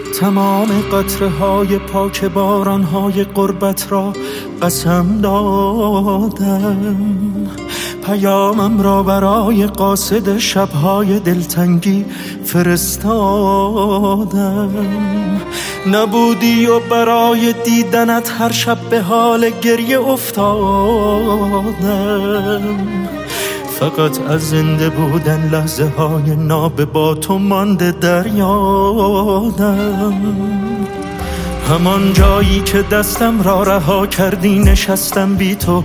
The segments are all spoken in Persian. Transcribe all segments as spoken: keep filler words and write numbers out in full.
تمام قطره های پاک باران های غربت را قسم دادم، پیامم را برای قاصد شبهای دلتنگی فرستادم. نبودی و برای دیدنت هر شب به حال گریه افتادم. فقط از زنده بودن لحظه های ناب با تو مانده در یادم. همان جایی که دستم را رها کردی نشستم بی تو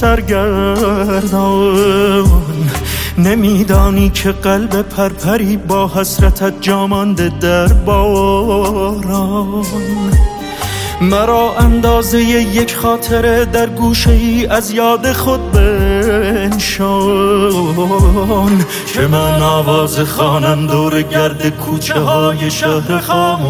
سرگردان. نمیدانی که قلب پرپری با حسرتت جا مانده در باران. مرا اندازه یک خاطره در گوشه ای از یاد خود بنشان، که من آواز خوانم دور گرد کوچه های شهر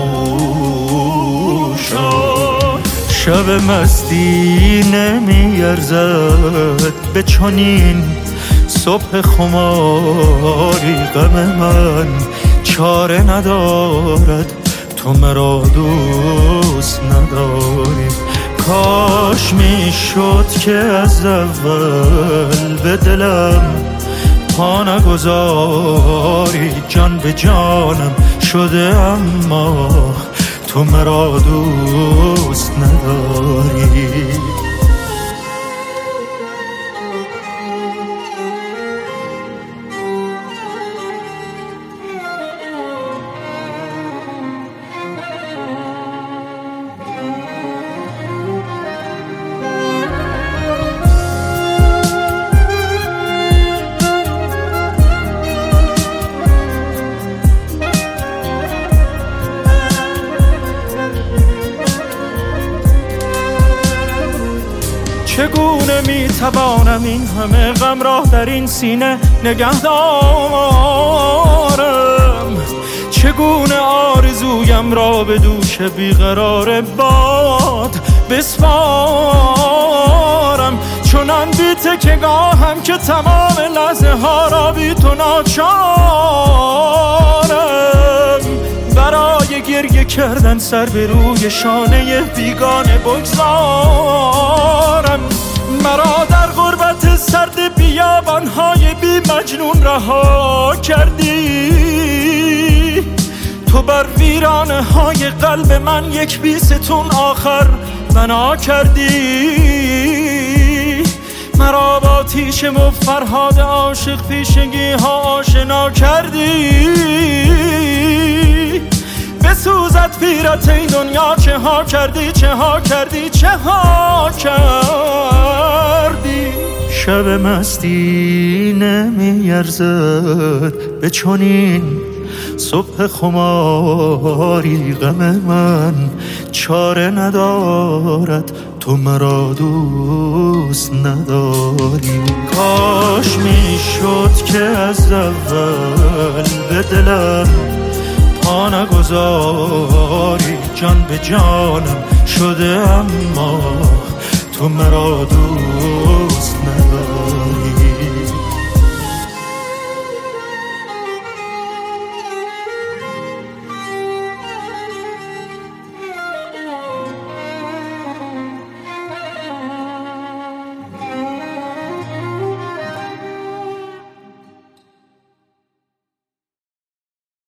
خاموشان. شب مستی نمیارزد به چنین صبح خماری. غم من چاره ندارد تو مرا دوست نداری. کاش میشد که از اول به دلم پا نگذاری. جان به جانم شده اما تو مرا دوست نداری. چگونه میتوانم این همه غم را در این سینه نگه دارم؟ چگونه آرزویم را به دوش بیقرار باد بسپارم؟ چنان بی تکیه‌گاهم که تمام لحظه ها را بی تو ناچارم. برای گریه کردن سر به روی شانه بیگانه بگذارم. مرا در غربت سرد بیابانهای بی مجنون رها کردی. تو بر ویرانه های قلب من یک بیستون آخر بنا کردی. مرا با تیشه و فرهاد عاشق پیشگی ها آشنا کردی. بسوزد پیرت این دنیا چه ها کردی، چه ها کردی، چه ها کردی. شب مستی نمیارزد به چنین صبح خماری. غم من چاره ندارد تو مرا دوست نداری. کاش میشد که از اول به دلم پا نگذاری. جان به جانم شده اما تو مرا دوست